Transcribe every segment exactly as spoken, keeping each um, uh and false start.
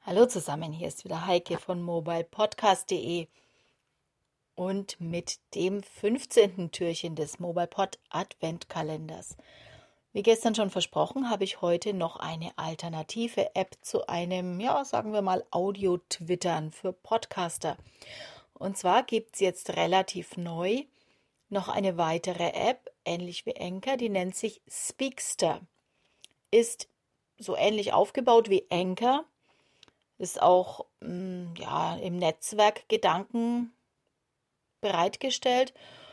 Hallo zusammen, hier ist wieder Heike von mobilepodcast punkt de und mit dem fünfzehnten Türchen des MobilePod Adventkalenders. Wie gestern schon versprochen, habe ich heute noch eine alternative App zu einem, ja, sagen wir mal, Audio-Twittern für Podcaster. Und zwar gibt es jetzt relativ neu noch eine weitere App, ähnlich wie Anchor, die nennt sich Speakster. Ist so ähnlich aufgebaut wie Anchor, ist auch mh, ja, im Netzwerkgedanken bereitgestellt.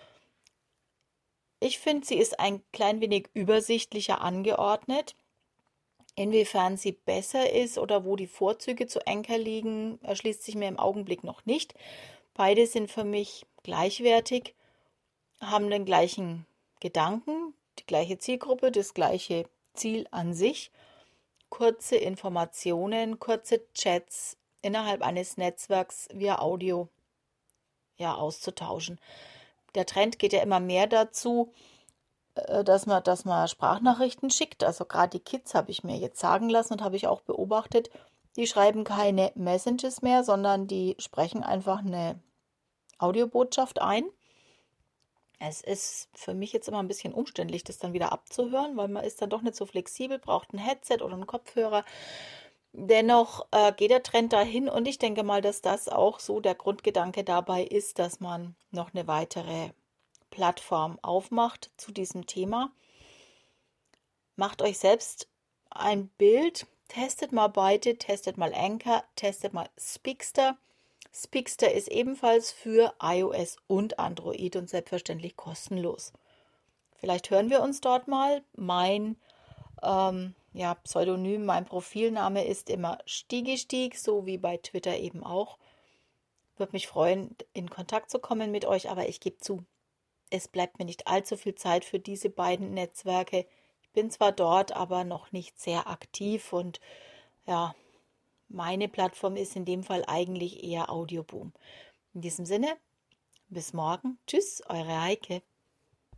Ich finde, sie ist ein klein wenig übersichtlicher angeordnet. Inwiefern sie besser ist oder wo die Vorzüge zu Anchor liegen, erschließt sich mir im Augenblick noch nicht. Beide sind für mich gleichwertig, haben den gleichen Gedanken, die gleiche Zielgruppe, das gleiche Ziel an sich. Kurze Informationen, kurze Chats innerhalb eines Netzwerks via Audio ja, auszutauschen. Der Trend geht ja immer mehr dazu, dass man, dass man Sprachnachrichten schickt. Also gerade die Kids habe ich mir jetzt sagen lassen und habe ich auch beobachtet, die schreiben keine Messages mehr, sondern die sprechen einfach eine Audiobotschaft ein. Es ist für mich jetzt immer ein bisschen umständlich, das dann wieder abzuhören, weil man ist dann doch nicht so flexibel, braucht ein Headset oder einen Kopfhörer. Dennoch äh, geht der Trend dahin und ich denke mal, dass das auch so der Grundgedanke dabei ist, dass man noch eine weitere Plattform aufmacht zu diesem Thema. Macht euch selbst ein Bild, testet mal beide, testet mal Anchor, testet mal Speakster. Speakster ist ebenfalls für iOS und Android und selbstverständlich kostenlos. Vielleicht hören wir uns dort mal. Mein ähm, ja, Pseudonym, mein Profilname ist immer Stiegestieg, so wie bei Twitter eben auch. Würde mich freuen, in Kontakt zu kommen mit euch, aber ich gebe zu, es bleibt mir nicht allzu viel Zeit für diese beiden Netzwerke. Ich bin zwar dort, aber noch nicht sehr aktiv und ja, meine Plattform ist in dem Fall eigentlich eher Audioboom. In diesem Sinne, bis morgen. Tschüss, eure Heike.